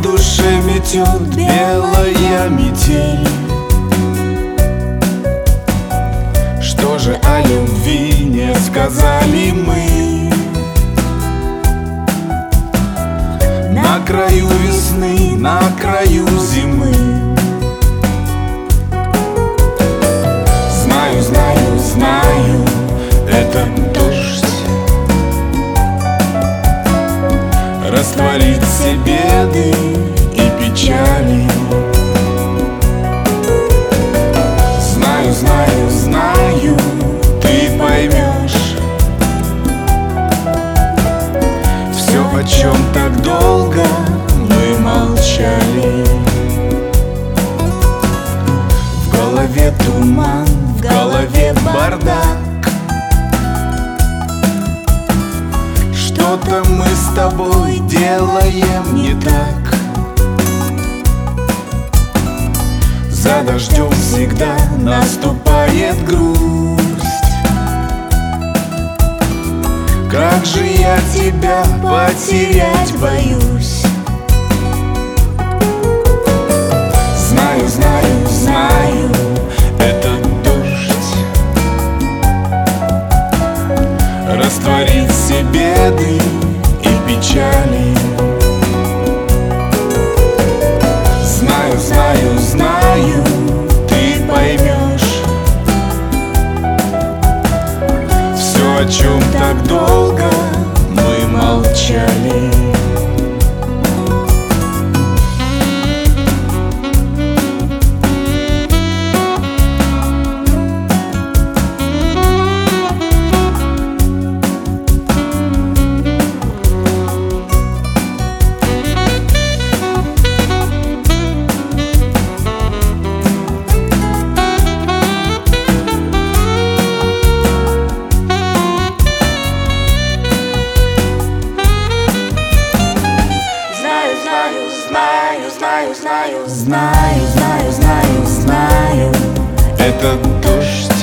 душе метет белая метель. Что же о любви не сказали мы? На краю весны, на краю зимы. Знаю, знаю, знаю, это дождь растворит все беды и печали. Знаю, знаю, знаю, ты поймешь все, о чем так долго мы молчали. В голове туман, в голове бардак. Что-то мы с тобой делаем не так. За дождем всегда наступает грусть. Как же я тебя потерять боюсь. Знаю, знаю, знаю, этот дождь растворит все беды и печали. Знаю, знаю, знаю, ты поймешь все, о чем так долго мы молчали. Знаю, знаю, знаю, знаю, этот дождь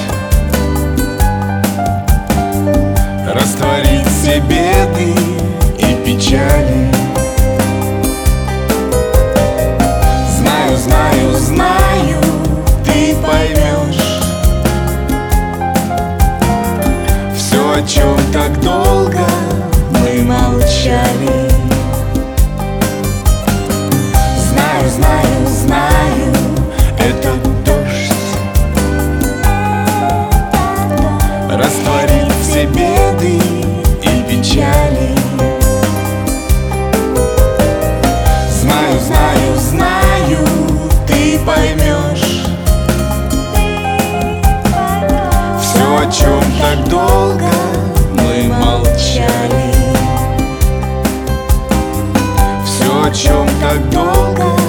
растворит все беды и печали. Знаю, знаю, знаю, ты поймешь все, о чем так долго мы молчали. Знаю, знаю, этот дождь растворит все беды и печали. Знаю, знаю, знаю, ты поймешь все, о чем так долго мы молчали. Все, о чем так долго